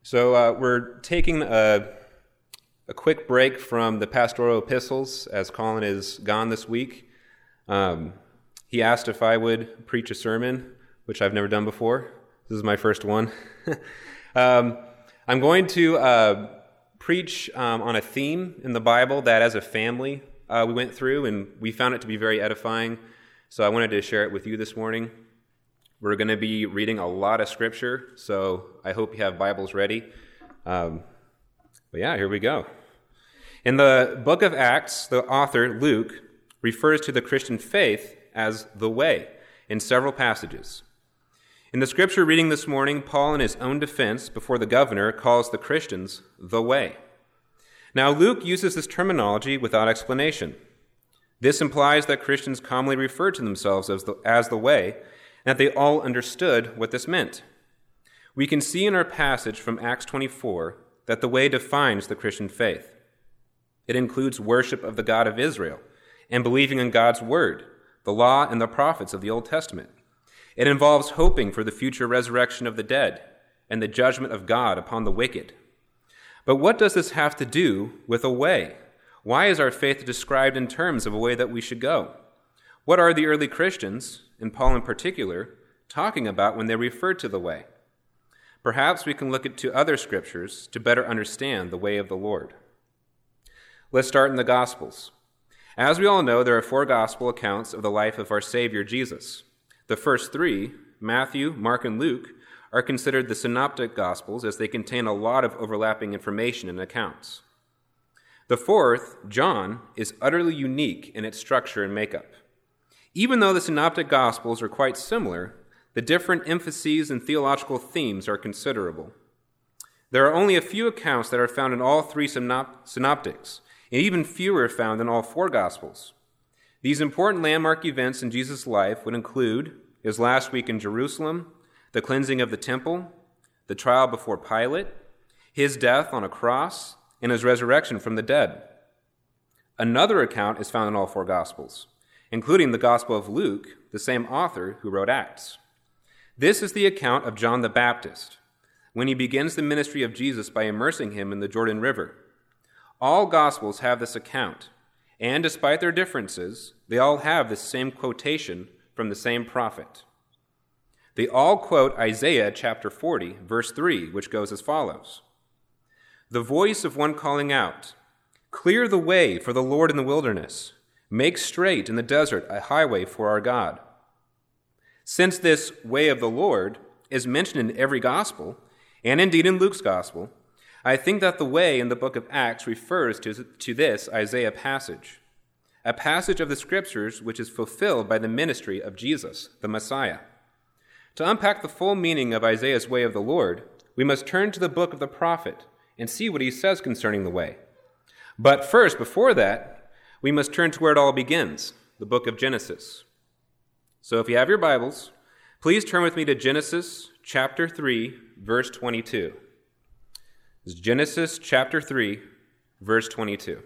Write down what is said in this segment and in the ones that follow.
We're taking a quick break from the pastoral epistles as Colin is gone this week. He asked if I would preach a sermon, which I've never done before. This is my first one. I'm going to preach on a theme in the Bible that as a family we went through, and we found it to be very edifying. So I wanted to share it with you this morning. We're going to be reading a lot of scripture, so I hope you have Bibles ready. Here we go. In the book of Acts, the author, Luke, refers to the Christian faith as the way in several passages. In the scripture reading this morning, Paul, in his own defense before the governor, calls the Christians the way. Now, Luke uses this terminology without explanation. This implies that Christians commonly refer to themselves as the way, and that they all understood what this meant. We can see in our passage from Acts 24 that the way defines the Christian faith. It includes worship of the God of Israel and believing in God's word, the law and the prophets of the Old Testament. It involves hoping for the future resurrection of the dead and the judgment of God upon the wicked. But what does this have to do with a way? Why is our faith described in terms of a way that we should go? What are the early Christians, and Paul in particular, talking about when they refer to the way? Perhaps we can look to other scriptures to better understand the way of the Lord. Let's start in the Gospels. As we all know, there are 4 gospel accounts of the life of our Savior Jesus. The first 3, Matthew, Mark, and Luke, are considered the synoptic gospels as they contain a lot of overlapping information and accounts. The 4th, John, is utterly unique in its structure and makeup. Even though the synoptic gospels are quite similar, the different emphases and theological themes are considerable. There are only a few accounts that are found in all 3 synoptics, and even fewer found in all 4 gospels. These important landmark events in Jesus' life would include his last week in Jerusalem, the cleansing of the temple, the trial before Pilate, his death on a cross, and his resurrection from the dead. Another account is found in all 4 gospels, including the Gospel of Luke, the same author who wrote Acts. This is the account of John the Baptist, when he begins the ministry of Jesus by immersing him in the Jordan River. All Gospels have this account, and despite their differences, they all have the same quotation from the same prophet. They all quote Isaiah chapter 40, verse 3, which goes as follows. The voice of one calling out, "Clear the way for the Lord in the wilderness. Make straight in the desert a highway for our God." Since this way of the Lord is mentioned in every gospel, and indeed in Luke's gospel, I think that the way in the book of Acts refers to this Isaiah passage, a passage of the scriptures which is fulfilled by the ministry of Jesus, the Messiah. To unpack the full meaning of Isaiah's way of the Lord, we must turn to the book of the prophet and see what he says concerning the way. But first, before that, we must turn to where it all begins, the book of Genesis. So if you have your Bibles, please turn with me to Genesis chapter 3, verse 22. This is Genesis chapter 3, verse 22.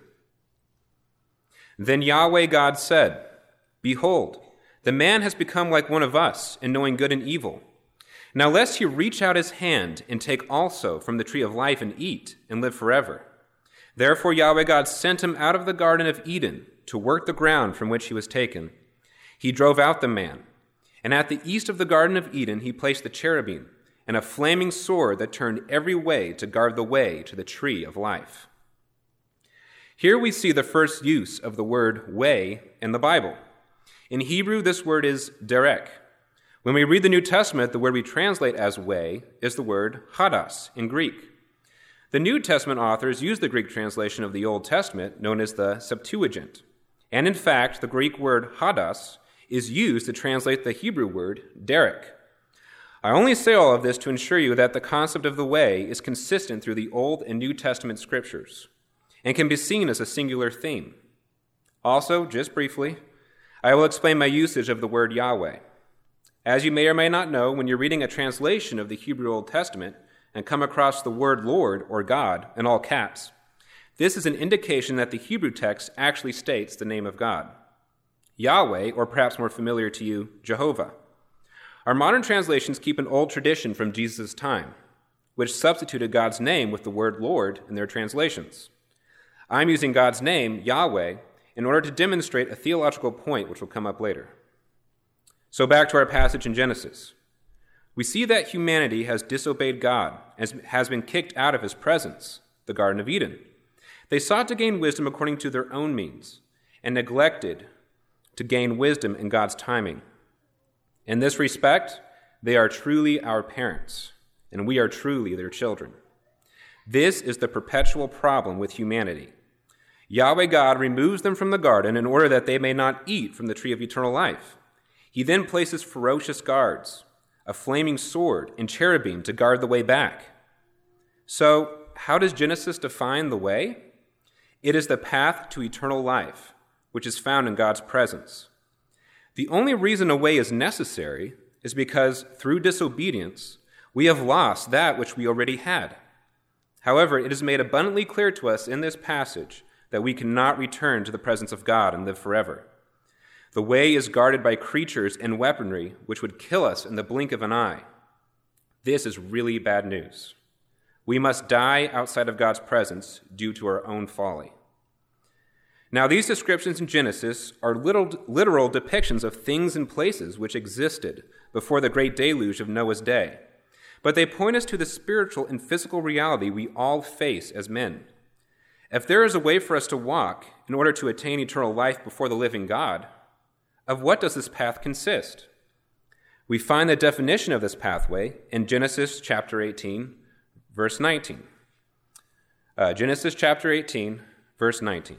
Then Yahweh God said, "Behold, the man has become like one of us in knowing good and evil. Now lest he reach out his hand and take also from the tree of life and eat and live forever. Therefore Yahweh God sent him out of the Garden of Eden to work the ground from which he was taken. He drove out the man, and at the east of the Garden of Eden he placed the cherubim and a flaming sword that turned every way to guard the way to the tree of life." Here we see the first use of the word way in the Bible. In Hebrew, this word is derek. When we read the New Testament, the word we translate as way is the word hadas in Greek. The New Testament authors use the Greek translation of the Old Testament, known as the Septuagint. And in fact, the Greek word hadas is used to translate the Hebrew word derek. I only say all of this to ensure you that the concept of the way is consistent through the Old and New Testament scriptures and can be seen as a singular theme. Also, just briefly, I will explain my usage of the word Yahweh. As you may or may not know, when you're reading a translation of the Hebrew Old Testament and come across the word Lord or God in all caps, this is an indication that the Hebrew text actually states the name of God. Yahweh, or perhaps more familiar to you, Jehovah. Our modern translations keep an old tradition from Jesus' time. which substituted God's name with the word Lord in their translations. I'm using God's name, Yahweh, in order to demonstrate a theological point which will come up later. So back to our passage in Genesis. We see that humanity has disobeyed God and has been kicked out of his presence, the Garden of Eden. They sought to gain wisdom according to their own means and neglected to gain wisdom in God's timing. In this respect, they are truly our parents, and we are truly their children. This is the perpetual problem with humanity. Yahweh God removes them from the garden in order that they may not eat from the tree of eternal life. He then places ferocious guards, a flaming sword, and cherubim to guard the way back. So, how does Genesis define the way? It is the path to eternal life, which is found in God's presence. The only reason a way is necessary is because, through disobedience, we have lost that which we already had. However, it is made abundantly clear to us in this passage that we cannot return to the presence of God and live forever. The way is guarded by creatures and weaponry which would kill us in the blink of an eye. This is really bad news. We must die outside of God's presence due to our own folly. Now, these descriptions in Genesis are literal depictions of things and places which existed before the great deluge of Noah's day, but they point us to the spiritual and physical reality we all face as men. If there is a way for us to walk in order to attain eternal life before the living God, of what does this path consist? We find the definition of this pathway in Genesis chapter 18, verse 19. Genesis chapter 18, verse 19.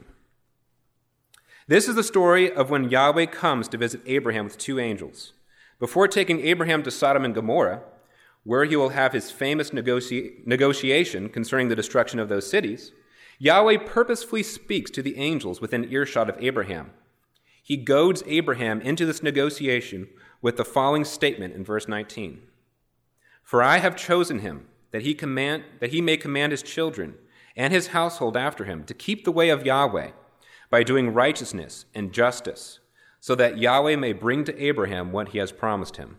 This is the story of when Yahweh comes to visit Abraham with two angels. Before taking Abraham to Sodom and Gomorrah, where he will have his famous negotiation concerning the destruction of those cities, Yahweh purposefully speaks to the angels within earshot of Abraham. He goads Abraham into this negotiation with the following statement in verse 19. For I have chosen him, that he may command his children and his household after him to keep the way of Yahweh by doing righteousness and justice, so that Yahweh may bring to Abraham what he has promised him.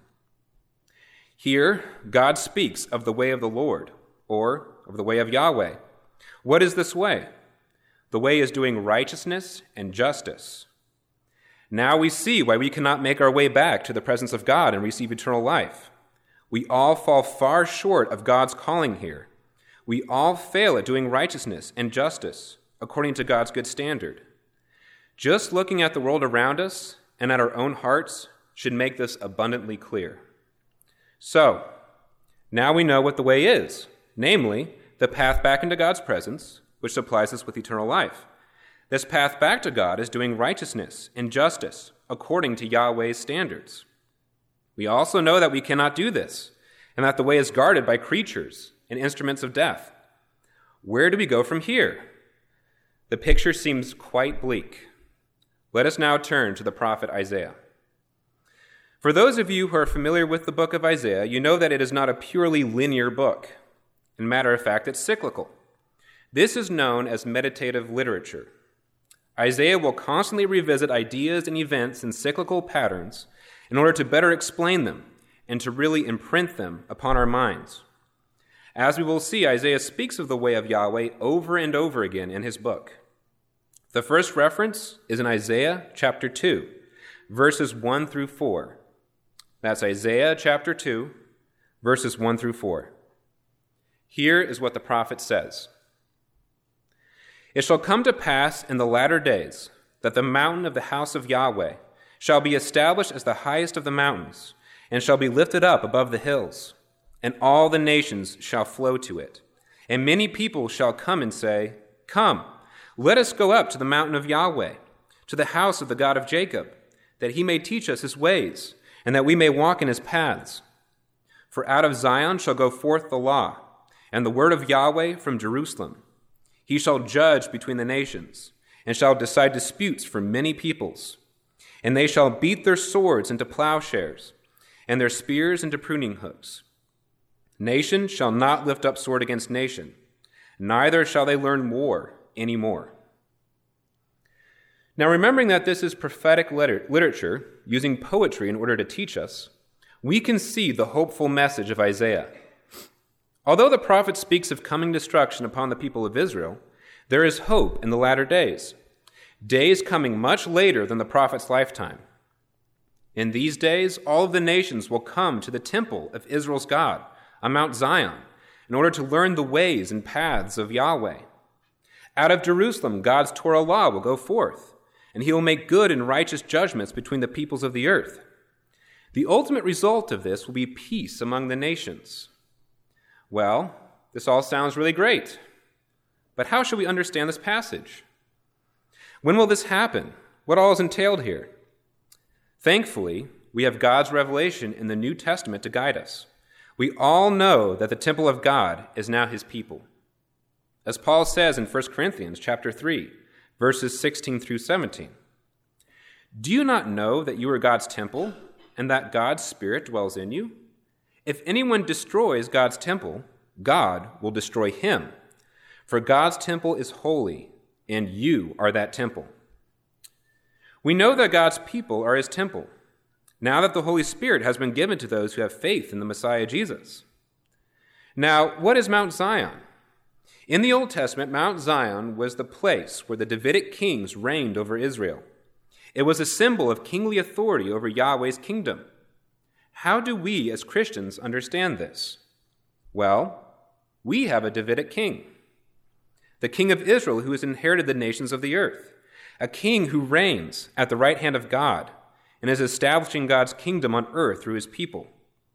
Here, God speaks of the way of the Lord, or of the way of Yahweh. What is this way? The way is doing righteousness and justice. Now we see why we cannot make our way back to the presence of God and receive eternal life. We all fall far short of God's calling here. We all fail at doing righteousness and justice according to God's good standard. Just looking at the world around us and at our own hearts should make this abundantly clear. So, now we know what the way is, namely, the path back into God's presence, which supplies us with eternal life. This path back to God is doing righteousness and justice according to Yahweh's standards. We also know that we cannot do this, and that the way is guarded by creatures and instruments of death. Where do we go from here? The picture seems quite bleak. Let us now turn to the prophet Isaiah. For those of you who are familiar with the book of Isaiah, you know that it is not a purely linear book. In matter of fact, it's cyclical. This is known as meditative literature. Isaiah will constantly revisit ideas and events in cyclical patterns in order to better explain them and to really imprint them upon our minds. As we will see, Isaiah speaks of the way of Yahweh over and over again in his book. The first reference is in Isaiah chapter 2, verses 1 through 4. That's Isaiah chapter 2, verses 1 through 4. Here is what the prophet says. It shall come to pass in the latter days that the mountain of the house of Yahweh shall be established as the highest of the mountains, and shall be lifted up above the hills, and all the nations shall flow to it. And many people shall come and say, Come, let us go up to the mountain of Yahweh, to the house of the God of Jacob, that he may teach us his ways, and that we may walk in his paths. For out of Zion shall go forth the law, and the word of Yahweh from Jerusalem. He shall judge between the nations, and shall decide disputes for many peoples. And they shall beat their swords into plowshares, and their spears into pruning hooks. Nation shall not lift up sword against nation, neither shall they learn war any more. Now, remembering that this is prophetic literature, using poetry in order to teach us, we can see the hopeful message of Isaiah. Although the prophet speaks of coming destruction upon the people of Israel, there is hope in the latter days coming much later than the prophet's lifetime. In these days, all of the nations will come to the temple of Israel's God on Mount Zion in order to learn the ways and paths of Yahweh. Out of Jerusalem, God's Torah law will go forth, and he will make good and righteous judgments between the peoples of the earth. The ultimate result of this will be peace among the nations. Well, this all sounds really great, but how should we understand this passage? When will this happen? What all is entailed here? Thankfully, we have God's revelation in the New Testament to guide us. We all know that the temple of God is now his people. As Paul says in 1 Corinthians chapter 3, verses 16 through 17, "Do you not know that you are God's temple and that God's Spirit dwells in you? If anyone destroys God's temple, God will destroy him. For God's temple is holy, and you are that temple." We know that God's people are his temple, now that the Holy Spirit has been given to those who have faith in the Messiah Jesus. Now, what is Mount Zion? In the Old Testament, Mount Zion was the place where the Davidic kings reigned over Israel. It was a symbol of kingly authority over Yahweh's kingdom. How do we as Christians understand this? Well, we have a Davidic king, the king of Israel who has inherited the nations of the earth, a king who reigns at the right hand of God and is establishing God's kingdom on earth through his people.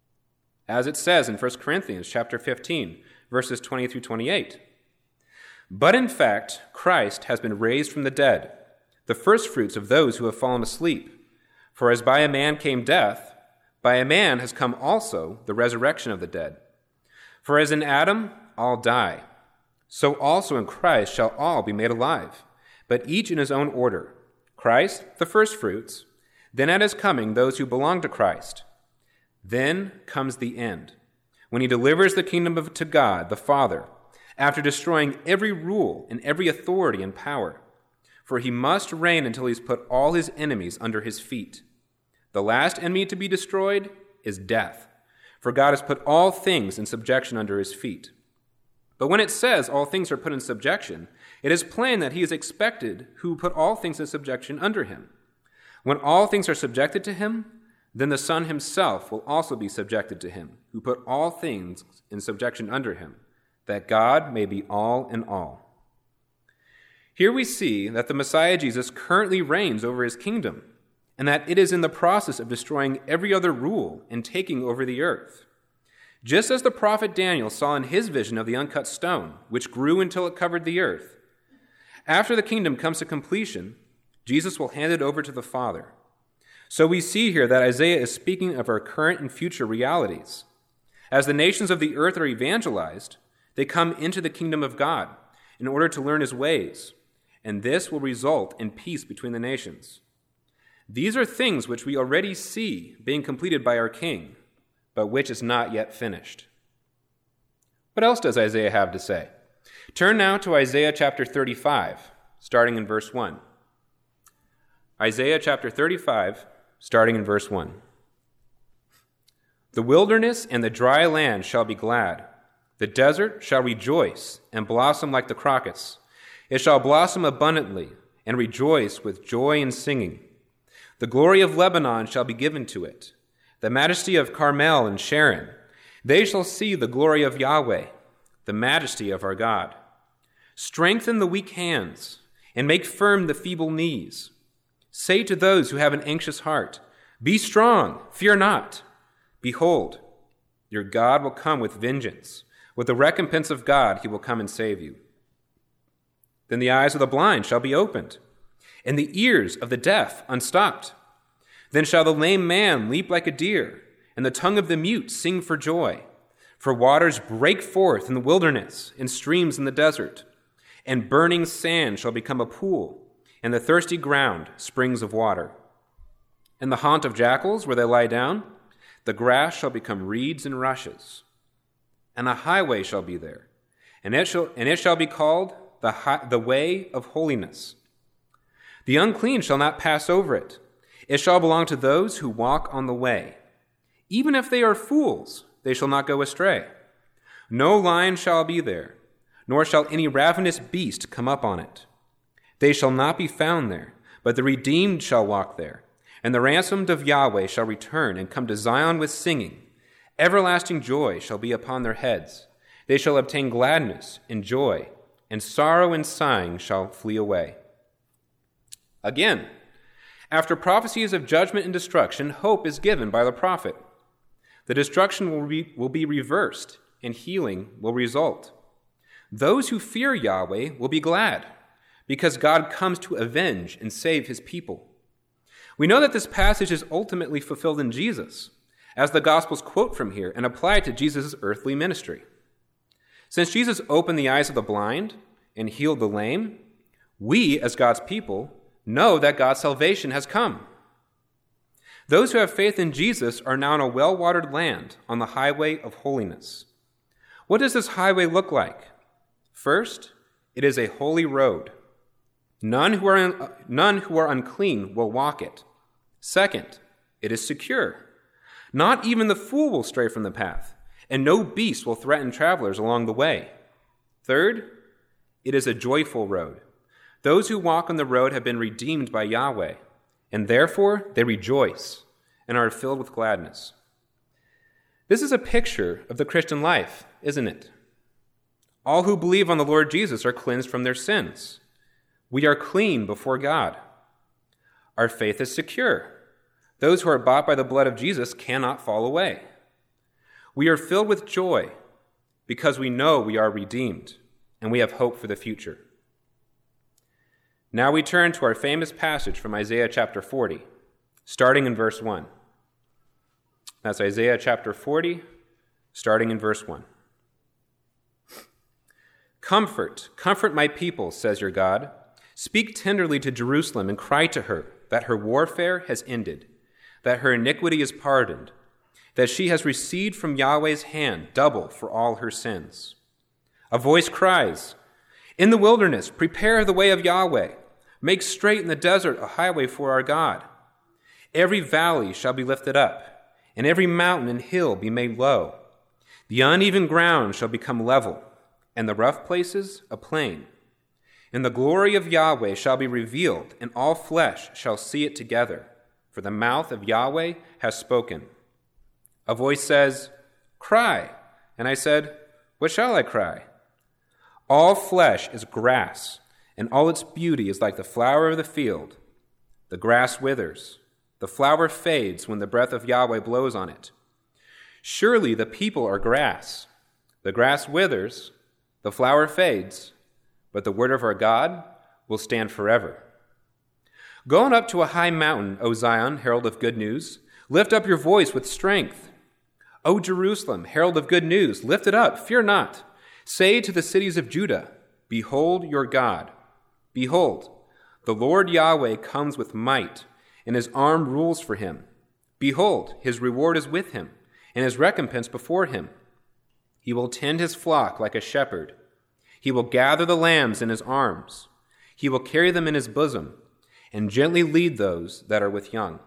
As it says in 1 Corinthians chapter 15, verses 20 through 28. "But in fact, Christ has been raised from the dead, the firstfruits of those who have fallen asleep. For as by a man came death, by a man has come also the resurrection of the dead. For as in Adam all die, so also in Christ shall all be made alive, but each in his own order. Christ, the firstfruits, then at his coming those who belong to Christ. Then comes the end, when he delivers the kingdom to God the Father, after destroying every rule and every authority and power. For he must reign until he's put all his enemies under his feet. The last enemy to be destroyed is death, for God has put all things in subjection under his feet." But when it says all things are put in subjection, it is plain that he is expected who put all things in subjection under him. When all things are subjected to him, then the Son himself will also be subjected to him, who put all things in subjection under him, that God may be all in all. Here we see that the Messiah Jesus currently reigns over his kingdom, and that it is in the process of destroying every other rule and taking over the earth. Just as the prophet Daniel saw in his vision of the uncut stone, which grew until it covered the earth, after the kingdom comes to completion, Jesus will hand it over to the Father. So we see here that Isaiah is speaking of our current and future realities. As the nations of the earth are evangelized, they come into the kingdom of God in order to learn his ways, and this will result in peace between the nations. These are things which we already see being completed by our King, but which is not yet finished. What else does Isaiah have to say? Turn now to Isaiah chapter 35, starting in verse 1. Isaiah chapter 35, starting in verse 1. "The wilderness and the dry land shall be glad. The desert shall rejoice and blossom like the crocus. It shall blossom abundantly and rejoice with joy and singing. The glory of Lebanon shall be given to it, the majesty of Carmel and Sharon. They shall see the glory of Yahweh, the majesty of our God. Strengthen the weak hands and make firm the feeble knees. Say to those who have an anxious heart, be strong, fear not. Behold, your God will come with vengeance. With the recompense of God, he will come and save you. Then the eyes of the blind shall be opened, and the ears of the deaf unstopped. Then shall the lame man leap like a deer, and the tongue of the mute sing for joy. For waters break forth in the wilderness, and streams in the desert. And burning sand shall become a pool, and the thirsty ground springs of water. And the haunt of jackals where they lie down, the grass shall become reeds and rushes. And a highway shall be there, and it shall be called the way of holiness. The unclean shall not pass over it. It shall belong to those who walk on the way. Even if they are fools, they shall not go astray. No lion shall be there, nor shall any ravenous beast come up on it. They shall not be found there, but the redeemed shall walk there. And the ransomed of Yahweh shall return and come to Zion with singing. Everlasting joy shall be upon their heads. They shall obtain gladness and joy, and sorrow and sighing shall flee away. Again, after prophecies of judgment and destruction, hope is given by the prophet. The destruction will be reversed, and healing will result. Those who fear Yahweh will be glad, because God comes to avenge and save his people. We know that this passage is ultimately fulfilled in Jesus, as the Gospels quote from here and apply it to Jesus' earthly ministry. Since Jesus opened the eyes of the blind and healed the lame, we, as God's people, know that God's salvation has come. Those who have faith in Jesus are now in a well-watered land on the highway of holiness. What does this highway look like? First, it is a holy road. None who are unclean will walk it. Second, it is secure. Not even the fool will stray from the path, and no beast will threaten travelers along the way. Third, it is a joyful road. Those who walk on the road have been redeemed by Yahweh, and therefore they rejoice and are filled with gladness. This is a picture of the Christian life, isn't it? All who believe on the Lord Jesus are cleansed from their sins. We are clean before God. Our faith is secure. Those who are bought by the blood of Jesus cannot fall away. We are filled with joy because we know we are redeemed and we have hope for the future. Now we turn to our famous passage from Isaiah chapter 40, starting in verse 1. That's Isaiah chapter 40, starting in verse 1. Comfort, comfort my people, says your God. Speak tenderly to Jerusalem and cry to her that her warfare has ended, that her iniquity is pardoned, that she has received from Yahweh's hand double for all her sins. A voice cries, in the wilderness, prepare the way of Yahweh. Make straight in the desert a highway for our God. Every valley shall be lifted up, and every mountain and hill be made low. The uneven ground shall become level, and the rough places a plain. And the glory of Yahweh shall be revealed, and all flesh shall see it together, for the mouth of Yahweh has spoken. A voice says, cry. And I said, what shall I cry? All flesh is grass, and all its beauty is like the flower of the field. The grass withers, the flower fades when the breath of Yahweh blows on it. Surely the people are grass. The grass withers, the flower fades, but the word of our God will stand forever. Go on up to a high mountain, O Zion, herald of good news. Lift up your voice with strength. O Jerusalem, herald of good news, lift it up, fear not. Say to the cities of Judah, behold your God. Behold, the Lord Yahweh comes with might, and his arm rules for him. Behold, his reward is with him, and his recompense before him. He will tend his flock like a shepherd. He will gather the lambs in his arms. He will carry them in his bosom, and gently lead those that are with young.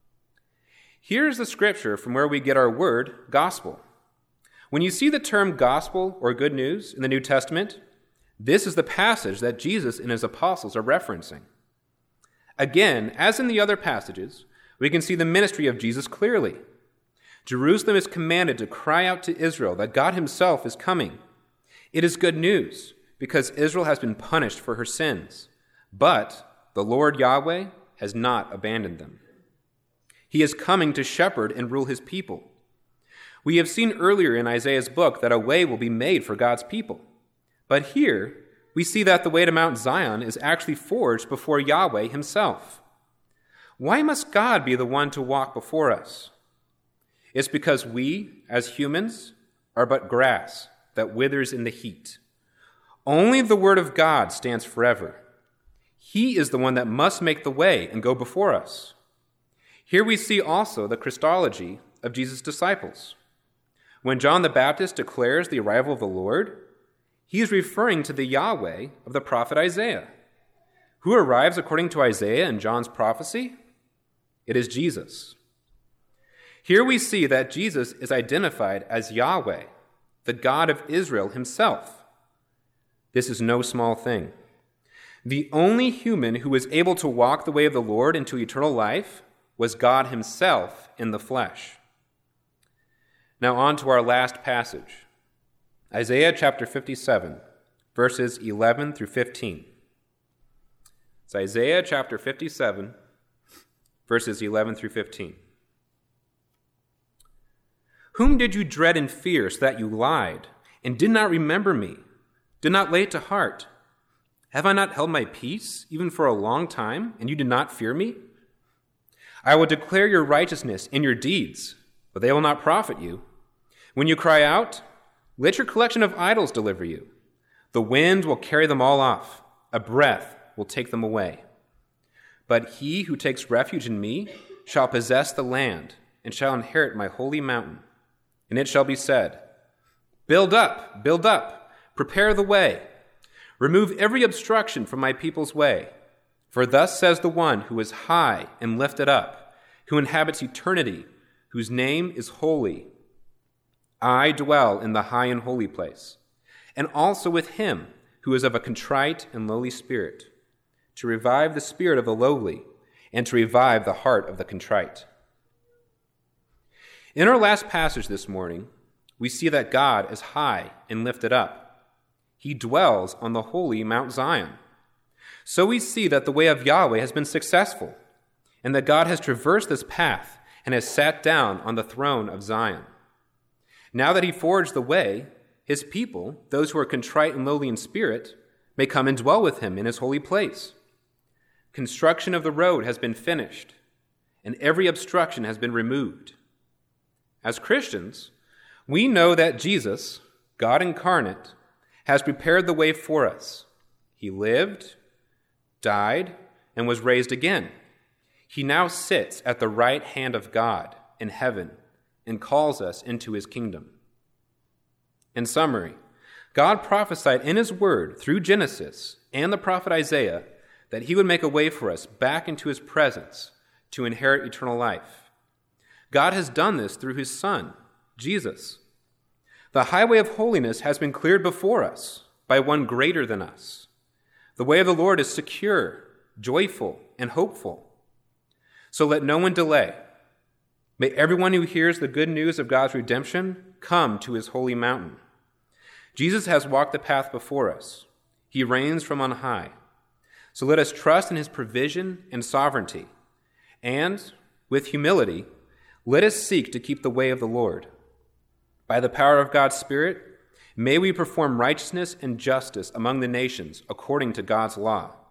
Here's the scripture from where we get our word, gospel. When you see the term gospel or good news in the New Testament, this is the passage that Jesus and his apostles are referencing. Again, as in the other passages, we can see the ministry of Jesus clearly. Jerusalem is commanded to cry out to Israel that God himself is coming. It is good news because Israel has been punished for her sins, but the Lord Yahweh has not abandoned them. He is coming to shepherd and rule his people. We have seen earlier in Isaiah's book that a way will be made for God's people. But here, we see that the way to Mount Zion is actually forged before Yahweh himself. Why must God be the one to walk before us? It's because we, as humans, are but grass that withers in the heat. Only the word of God stands forever. He is the one that must make the way and go before us. Here we see also the Christology of Jesus' disciples. When John the Baptist declares the arrival of the Lord, he is referring to the Yahweh of the prophet Isaiah. Who arrives according to Isaiah and John's prophecy? It is Jesus. Here we see that Jesus is identified as Yahweh, the God of Israel himself. This is no small thing. The only human who was able to walk the way of the Lord into eternal life was God himself in the flesh. Now on to our last passage, Isaiah chapter 57, verses 11 through 15. It's Isaiah chapter 57, verses 11 through 15. Whom did you dread and fear so that you lied, and did not remember me, did not lay it to heart? Have I not held my peace, even for a long time, and you did not fear me? I will declare your righteousness and your deeds, but they will not profit you. When you cry out, let your collection of idols deliver you. The wind will carry them all off. A breath will take them away. But he who takes refuge in me shall possess the land and shall inherit my holy mountain. And it shall be said, build up, prepare the way. Remove every obstruction from my people's way. For thus says the one who is high and lifted up, who inhabits eternity, whose name is holy. I dwell in the high and holy place, and also with him who is of a contrite and lowly spirit, to revive the spirit of the lowly, and to revive the heart of the contrite. In our last passage this morning, we see that God is high and lifted up. He dwells on the holy Mount Zion. So we see that the way of Yahweh has been successful, and that God has traversed this path and has sat down on the throne of Zion. Now that he forged the way, his people, those who are contrite and lowly in spirit, may come and dwell with him in his holy place. Construction of the road has been finished, and every obstruction has been removed. As Christians, we know that Jesus, God incarnate, has prepared the way for us. He lived, died, and was raised again. He now sits at the right hand of God in heaven and calls us into his kingdom. In summary, God prophesied in his word through Genesis and the prophet Isaiah that he would make a way for us back into his presence to inherit eternal life. God has done this through his Son, Jesus. The highway of holiness has been cleared before us by one greater than us. The way of the Lord is secure, joyful, and hopeful. So let no one delay. May everyone who hears the good news of God's redemption come to his holy mountain. Jesus has walked the path before us. He reigns from on high. So let us trust in his provision and sovereignty. And, with humility, let us seek to keep the way of the Lord. By the power of God's Spirit, may we perform righteousness and justice among the nations according to God's law,